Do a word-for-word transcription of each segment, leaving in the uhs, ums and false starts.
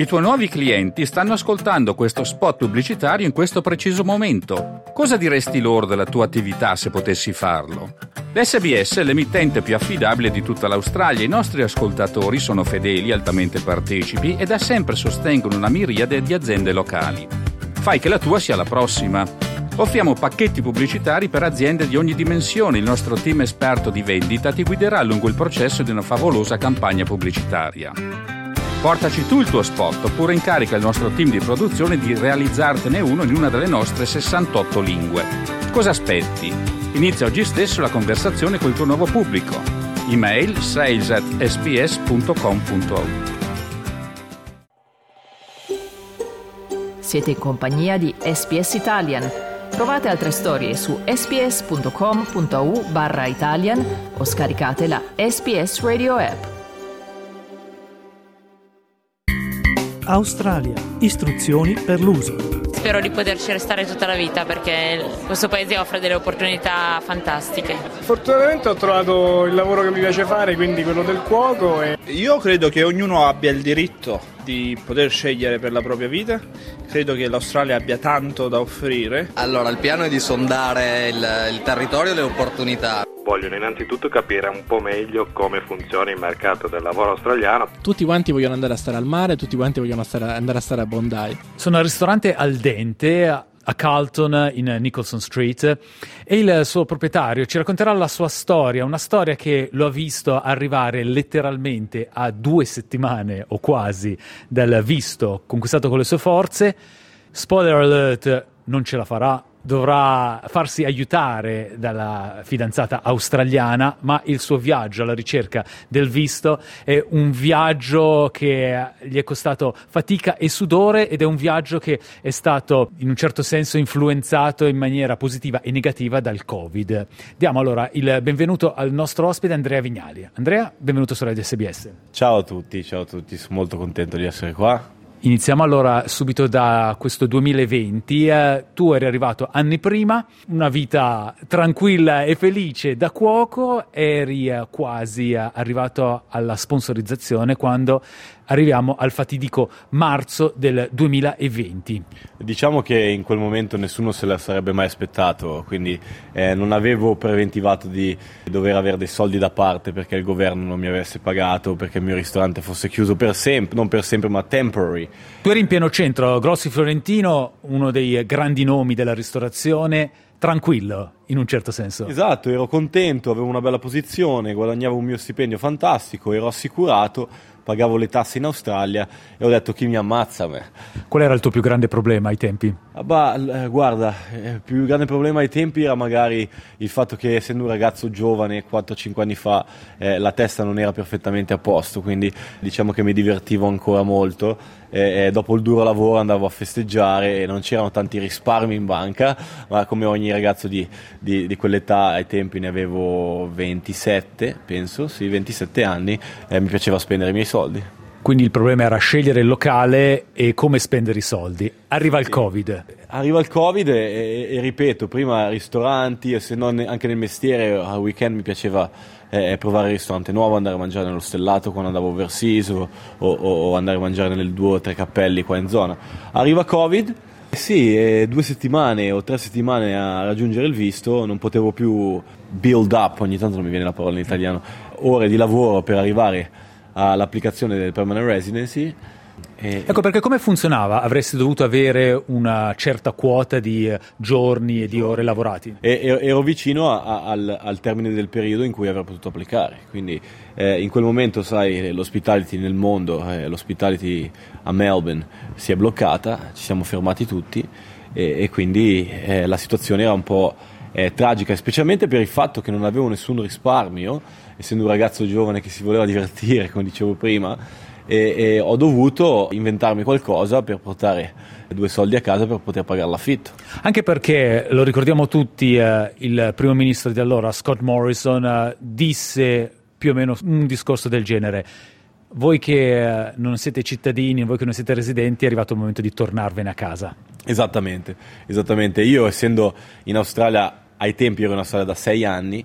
I tuoi nuovi clienti stanno ascoltando questo spot pubblicitario in questo preciso momento. Cosa diresti loro della tua attività se potessi farlo? L'S B S è l'emittente più affidabile di tutta l'Australia. I nostri ascoltatori sono fedeli, altamente partecipi e da sempre sostengono una miriade di aziende locali. Fai che la tua sia la prossima. Offriamo pacchetti pubblicitari per aziende di ogni dimensione. Il nostro team esperto di vendita ti guiderà lungo il processo di una favolosa campagna pubblicitaria. Portaci tu il tuo spot oppure incarica il nostro team di produzione di realizzartene uno in una delle nostre sessantotto lingue. Cosa aspetti? Inizia oggi stesso la conversazione col tuo nuovo pubblico. Email sales at s b s punto com punto a u. Siete in compagnia di S B S Italian. Trovate altre storie su sbs.com.au barra Italian o scaricate la S B S Radio app. Australia. Istruzioni per l'uso. Spero di poterci restare tutta la vita perché questo paese offre delle opportunità fantastiche. Fortunatamente ho trovato il lavoro che mi piace fare, quindi quello del cuoco. E... Io credo che ognuno abbia il diritto di poter scegliere per la propria vita. Credo che l'Australia abbia tanto da offrire. Allora, il piano è di sondare il, il territorio e le opportunità. Vogliono innanzitutto capire un po' meglio come funziona il mercato del lavoro australiano. Tutti quanti vogliono andare a stare al mare, tutti quanti vogliono stare, andare a stare a Bondi. Sono al ristorante Al Dente a Carlton in Nicholson Street e il suo proprietario ci racconterà la sua storia, una storia che lo ha visto arrivare letteralmente a due settimane o quasi dal visto conquistato con le sue forze. Spoiler alert, non ce la farà. Dovrà farsi aiutare dalla fidanzata australiana, ma il suo viaggio alla ricerca del visto è un viaggio che gli è costato fatica e sudore ed è un viaggio che è stato in un certo senso influenzato in maniera positiva e negativa dal Covid. Diamo allora il benvenuto al nostro ospite Andrea Vignali. Andrea, benvenuto su Radio S B S. Ciao a tutti, ciao a tutti, sono molto contento di essere qua. Iniziamo allora subito da questo duemilaventi. Eh, tu eri arrivato anni prima, una vita tranquilla e felice da cuoco, eri eh, quasi eh, arrivato alla sponsorizzazione quando arriviamo al fatidico marzo del duemilaventi. Diciamo che in quel momento nessuno se la sarebbe mai aspettato, quindi eh, non avevo preventivato di dover avere dei soldi da parte perché il governo non mi avesse pagato, perché il mio ristorante fosse chiuso per sempre, non per sempre ma temporary. Tu eri in pieno centro, Grossi Fiorentino, uno dei grandi nomi della ristorazione, tranquillo in un certo senso. Esatto, ero contento, avevo una bella posizione, guadagnavo un mio stipendio fantastico, ero assicurato, pagavo le tasse in Australia e ho detto chi mi ammazza a me. Qual era il tuo più grande problema ai tempi? Ah, bah, guarda, il più grande problema ai tempi era magari il fatto che essendo un ragazzo giovane quattro cinque anni fa eh, la testa non era perfettamente a posto, quindi diciamo che mi divertivo ancora molto e, e dopo il duro lavoro andavo a festeggiare e non c'erano tanti risparmi in banca, ma come ogni ragazzo di, di, di quell'età ai tempi ne avevo ventisette, penso, sì, ventisette anni, e mi piaceva spendere i miei soldi. Quindi il problema era scegliere il locale e come spendere i soldi. Arriva il sì. Covid. Arriva il Covid e, e, e ripeto, prima ristoranti e se non anche nel mestiere al weekend mi piaceva eh, provare il ristorante nuovo, andare a mangiare nello Stellato quando andavo overseas o, o, o andare a mangiare nelle due o tre cappelli qua in zona. Arriva Covid, sì, eh, due settimane o tre settimane a raggiungere il visto, non potevo più build up, ogni tanto non mi viene la parola in italiano, ore di lavoro per arrivare all'applicazione del permanent residency. E... Ecco perché come funzionava? Avresti dovuto avere una certa quota di giorni e di ore lavorati? E, ero vicino a, a, al, al termine del periodo in cui avrei potuto applicare, quindi eh, in quel momento sai l'hospitality nel mondo, eh, l'hospitality a Melbourne si è bloccata, ci siamo fermati tutti e, e quindi eh, la situazione era un po' eh, tragica, specialmente per il fatto che non avevo nessun risparmio, essendo un ragazzo giovane che si voleva divertire, come dicevo prima, e, e ho dovuto inventarmi qualcosa per portare due soldi a casa per poter pagare l'affitto. Anche perché, lo ricordiamo tutti, eh, il primo ministro di allora, Scott Morrison, eh, disse più o meno un discorso del genere: voi che eh, non siete cittadini, voi che non siete residenti, è arrivato il momento di tornarvene a casa. Esattamente, esattamente. Io essendo in Australia, ai tempi ero in Australia da sei anni,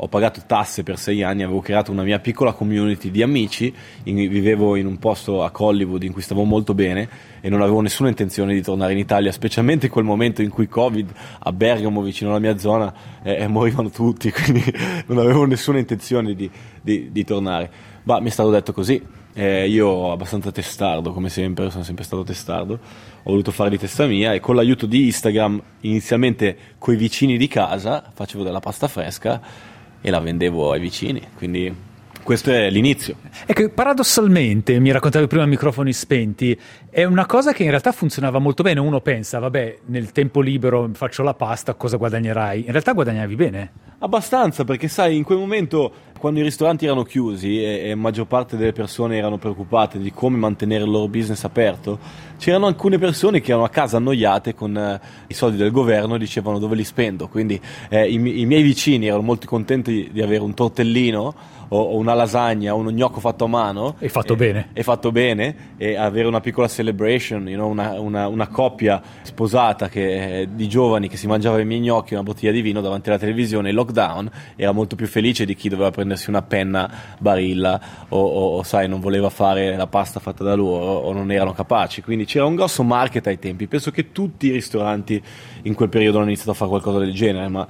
ho pagato tasse per sei anni, avevo creato una mia piccola community di amici, in, vivevo in un posto a Hollywood in cui stavo molto bene e non avevo nessuna intenzione di tornare in Italia, specialmente in quel momento in cui Covid a Bergamo, vicino alla mia zona, eh, morivano tutti, quindi non avevo nessuna intenzione di, di, di tornare. Ma mi è stato detto così, eh, io abbastanza testardo, come sempre, sono sempre stato testardo, ho voluto fare di testa mia e con l'aiuto di Instagram, inizialmente coi vicini di casa, facevo della pasta fresca e la vendevo ai vicini, quindi questo è l'inizio. È che paradossalmente, mi raccontavi prima a microfoni spenti, è una cosa che in realtà funzionava molto bene. Uno pensa, vabbè, nel tempo libero faccio la pasta, cosa guadagnerai? In realtà guadagnavi bene. Abbastanza, perché sai, in quel momento, quando i ristoranti erano chiusi e, e maggior parte delle persone erano preoccupate di come mantenere il loro business aperto, c'erano alcune persone che erano a casa annoiate con eh, i soldi del governo e dicevano dove li spendo. Quindi eh, i, i miei vicini erano molto contenti di avere un tortellino o, o una lasagna o uno gnocco fatto a mano. E fatto e, bene. E fatto bene, e avere una piccola celebration, you know, una, una, una coppia sposata che, di giovani che si mangiava i miei gnocchi e una bottiglia di vino davanti alla televisione in lockdown, era molto più felice di chi doveva prendersi una penna Barilla o, o, o sai, non voleva fare la pasta fatta da loro o non erano capaci. Quindi c'era un grosso market ai tempi. Penso che tutti i ristoranti in quel periodo hanno iniziato a fare qualcosa del genere, ma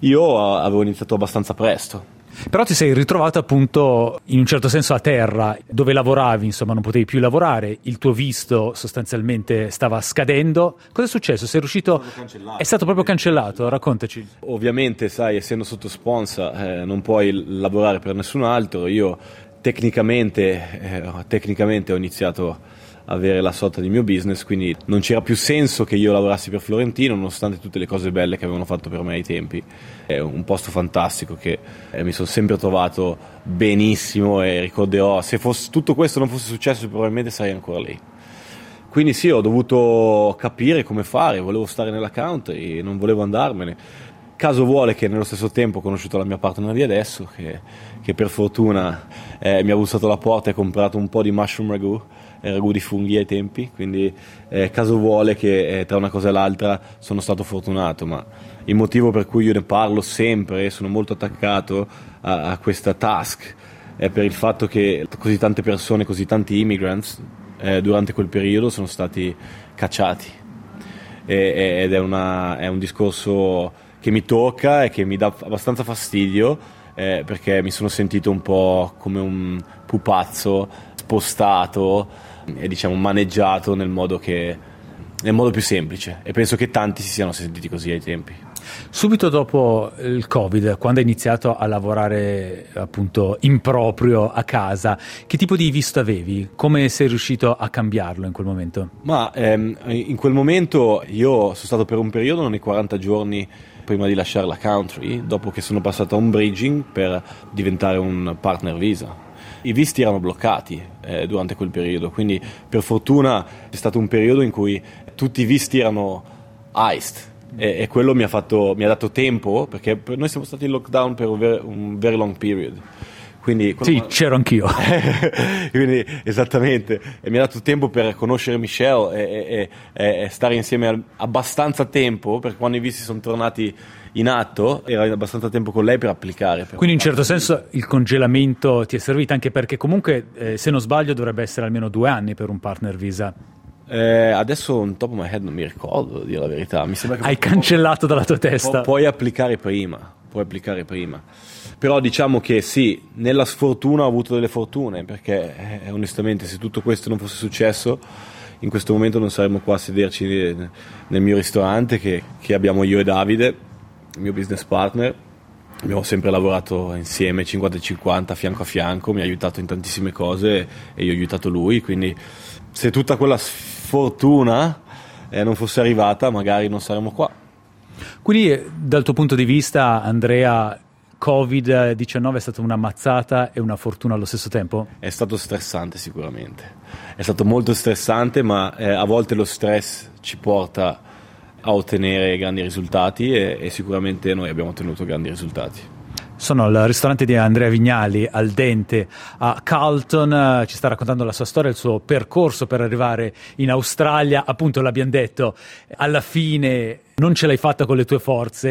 io avevo iniziato abbastanza presto. Però ti sei ritrovato appunto in un certo senso a terra, dove lavoravi, insomma non potevi più lavorare, il tuo visto sostanzialmente stava scadendo. Cosa è successo? Sei riuscito? È stato proprio cancellato, raccontaci. Ovviamente, sai, essendo sotto sponsor eh, non puoi lavorare per nessun altro. Io tecnicamente, eh, tecnicamente ho iniziato avere la sorta di mio business, quindi non c'era più senso che io lavorassi per Florentino, nonostante tutte le cose belle che avevano fatto per me ai tempi. È un posto fantastico che eh, mi sono sempre trovato benissimo e ricorderò, se fosse, tutto questo non fosse successo probabilmente sarei ancora lì. Quindi sì, ho dovuto capire come fare, volevo stare nell'account e non volevo andarmene. Caso vuole che nello stesso tempo ho conosciuto la mia partner di adesso, che, che per fortuna eh, mi ha bussato alla porta e ha comprato un po' di mushroom ragu, ragù di funghi ai tempi, quindi eh, caso vuole che eh, tra una cosa e l'altra sono stato fortunato, ma il motivo per cui io ne parlo sempre e sono molto attaccato a, a questa task è per il fatto che così tante persone, così tanti immigrants eh, durante quel periodo sono stati cacciati e, ed è, una, è un discorso che mi tocca e che mi dà abbastanza fastidio eh, perché mi sono sentito un po' come un pupazzo spostato e diciamo maneggiato nel modo che nel modo più semplice, e penso che tanti si siano sentiti così ai tempi. Subito dopo il Covid, quando hai iniziato a lavorare appunto in proprio a casa, che tipo di visto avevi? Come sei riuscito a cambiarlo in quel momento? Ma ehm, in quel momento io sono stato per un periodo nei quaranta giorni prima di lasciare la country, dopo che sono passato a un bridging per diventare un partner visa. I visti erano bloccati eh, durante quel periodo, quindi per fortuna è stato un periodo in cui tutti i visti erano iced e, e quello mi ha, fatto, mi ha dato tempo, perché noi siamo stati in lockdown per un very, un very long period. Quindi, sì, ma... c'ero anch'io. Quindi esattamente, e mi ha dato tempo per conoscere Michelle e, e, e stare insieme abbastanza tempo, perché quando i visti sono tornati in atto era abbastanza tempo con lei per applicare. Per Quindi in certo senso il congelamento ti è servito, anche perché comunque eh, se non sbaglio dovrebbe essere almeno due anni per un partner visa. Eh, adesso on top of my head non mi ricordo, a dire la verità. Mi sembra che hai cancellato dalla tua testa. Pu- puoi applicare prima, puoi applicare prima. Però diciamo che sì, nella sfortuna ho avuto delle fortune, perché eh, onestamente se tutto questo non fosse successo in questo momento non saremmo qua a sederci nel, nel mio ristorante che, che abbiamo io e Davide, il mio business partner. Abbiamo sempre lavorato insieme cinquanta cinquanta, fianco a fianco, mi ha aiutato in tantissime cose e io ho aiutato lui, quindi se tutta quella sfortuna eh, non fosse arrivata magari non saremmo qua. Quindi dal tuo punto di vista, Andrea, covid diciannove è stata una mazzata e una fortuna allo stesso tempo? È stato stressante sicuramente, è stato molto stressante, ma eh, a volte lo stress ci porta a ottenere grandi risultati e, e sicuramente noi abbiamo ottenuto grandi risultati. Sono al ristorante di Andrea Vignali, Al Dente, a Carlton. Ci sta raccontando la sua storia, il suo percorso per arrivare in Australia. Appunto, l'abbiamo detto, alla fine non ce l'hai fatta con le tue forze,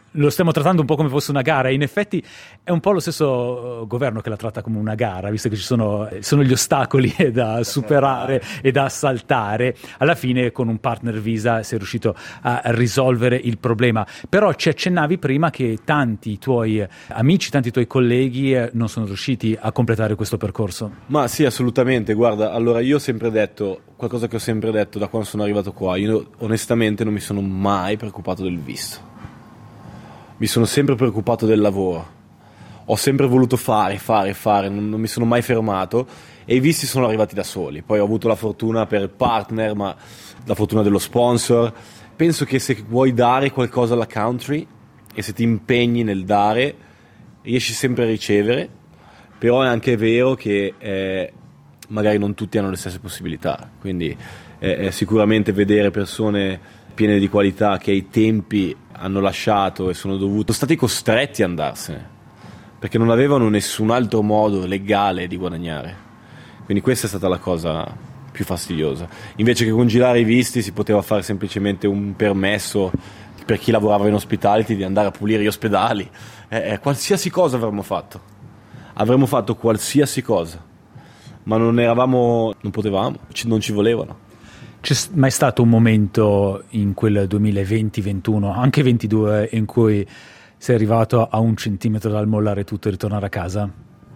lo stiamo trattando un po' come fosse una gara, e in effetti è un po' lo stesso governo che la tratta come una gara, visto che ci sono, sono gli ostacoli da superare e da saltare. Alla fine con un partner Visa sei riuscito a risolvere il problema, però ci accennavi prima che tanti tuoi amici, tanti tuoi colleghi non sono riusciti a completare questo percorso. Ma sì, assolutamente. Guarda, allora io ho sempre detto qualcosa che ho sempre detto da quando sono arrivato qua: io onestamente non mi sono mai preoccupato del visto. Mi sono sempre preoccupato del lavoro, ho sempre voluto fare, fare, fare, non, non mi sono mai fermato, e i visti sono arrivati da soli. Poi ho avuto la fortuna per il partner, ma la fortuna dello sponsor. Penso che se vuoi dare qualcosa alla country e se ti impegni nel dare, riesci sempre a ricevere, però è anche vero che eh, magari non tutti hanno le stesse possibilità, quindi eh, eh, sicuramente vedere persone piene di qualità che ai tempi hanno lasciato e sono dovuti, sono stati costretti ad andarsene perché non avevano nessun altro modo legale di guadagnare, quindi questa è stata la cosa più fastidiosa. Invece che congelare i visti si poteva fare semplicemente un permesso per chi lavorava in hospitality di andare a pulire gli ospedali, eh, eh, qualsiasi cosa avremmo fatto avremmo fatto qualsiasi cosa, ma non eravamo, non potevamo, non ci volevano. C'è mai stato un momento in quel duemilaventi ventuno, anche ventidue, in cui sei arrivato a un centimetro dal mollare tutto e ritornare a casa?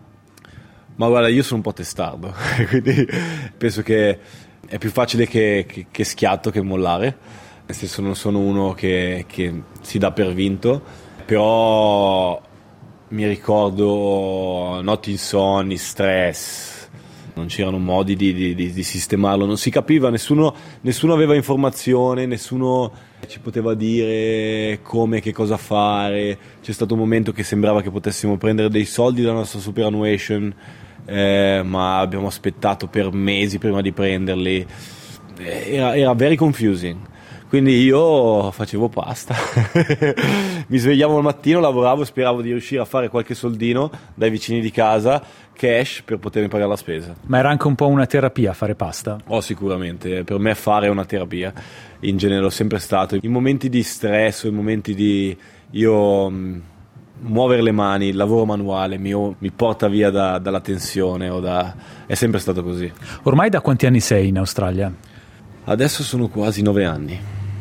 Ma guarda, io sono un po' testardo, quindi penso che è più facile che, che, che schiatto che mollare, nel senso non sono uno che, che si dà per vinto, però mi ricordo notti insonni, stress. Non c'erano modi di, di, di, di sistemarlo, non si capiva, nessuno, nessuno aveva informazione, nessuno ci poteva dire come, che cosa fare. C'è stato un momento che sembrava che potessimo prendere dei soldi dalla nostra superannuation, eh, ma abbiamo aspettato per mesi prima di prenderli. Era, era very confusing. Quindi io facevo pasta, mi svegliavo al mattino, lavoravo e speravo di riuscire a fare qualche soldino dai vicini di casa, cash, per potermi pagare la spesa. Ma era anche un po' una terapia fare pasta? Oh, sicuramente, per me fare è una terapia, in genere l'ho sempre stato. In momenti di stress o in momenti di... io... Mh, muovere le mani, il lavoro manuale mi, mi porta via da, dalla tensione, o da... è sempre stato così. Ormai da quanti anni sei in Australia? Adesso sono quasi nove anni.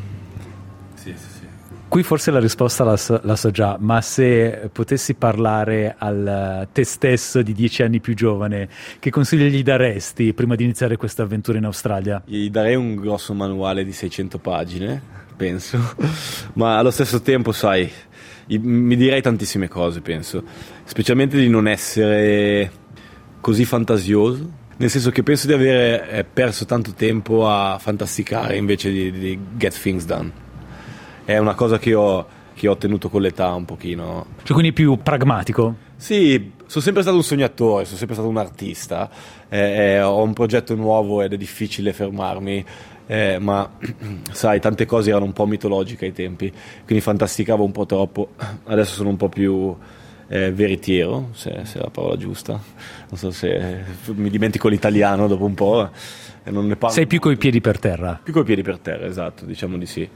Sì, sì, sì. Qui forse la risposta la so, la so già, ma se potessi parlare al te stesso di dieci anni più giovane, che consiglio gli daresti prima di iniziare questa avventura in Australia? Gli darei un grosso manuale di seicento pagine, penso, ma allo stesso tempo, sai, mi direi tantissime cose, penso, specialmente di non essere così fantasioso, nel senso che penso di aver perso tanto tempo a fantasticare invece di, di get things done. È una cosa che ho, che ho ottenuto con l'età un pochino. Cioè, quindi più pragmatico? Sì, sono sempre stato un sognatore, sono sempre stato un artista, eh, eh, ho un progetto nuovo ed è difficile fermarmi, eh, ma sai, tante cose erano un po' mitologiche ai tempi, quindi fantasticavo un po' troppo. Adesso sono un po' più eh, veritiero, se, se è la parola giusta, non so se mi dimentico l'italiano dopo un po'. E non ne parlo. Sei più coi piedi per terra? Più coi piedi per terra, esatto, diciamo di sì.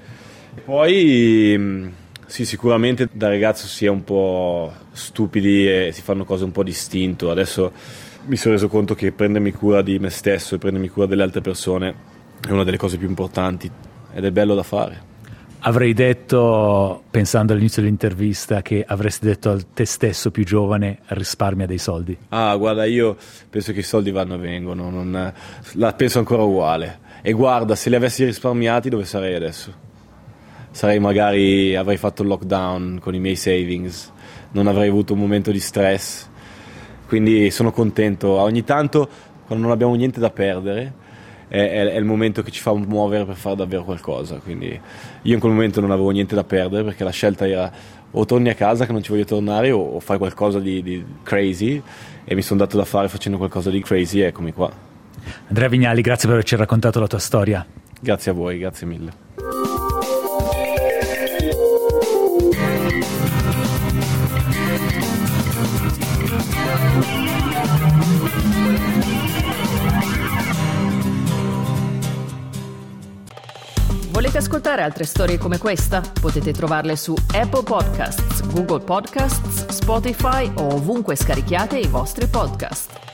Poi sì, sicuramente da ragazzo si è un po' stupidi e si fanno cose un po' distinto. Adesso mi sono reso conto che prendermi cura di me stesso e prendermi cura delle altre persone è una delle cose più importanti ed è bello da fare. Avrei detto, pensando all'inizio dell'intervista, che avresti detto a te stesso più giovane: risparmia dei soldi. Ah, guarda, io penso che i soldi vanno e vengono, non, la penso ancora uguale. E guarda, se li avessi risparmiati, dove sarei adesso? Sarei magari, avrei fatto il lockdown con i miei savings, non avrei avuto un momento di stress, quindi sono contento. Ogni tanto, quando non abbiamo niente da perdere, è, è, è il momento che ci fa muovere per fare davvero qualcosa. Quindi io in quel momento non avevo niente da perdere, perché la scelta era o torni a casa che non ci voglio tornare, o, o fai qualcosa di, di crazy, e mi sono dato da fare facendo qualcosa di crazy e eccomi qua. Andrea Vignali, grazie per averci raccontato la tua storia. Grazie a voi, grazie mille. Volete Volete ascoltare altre storie come questa? Potete trovarle su Apple Podcasts, Google Podcasts, Spotify o ovunque scarichiate i vostri podcast.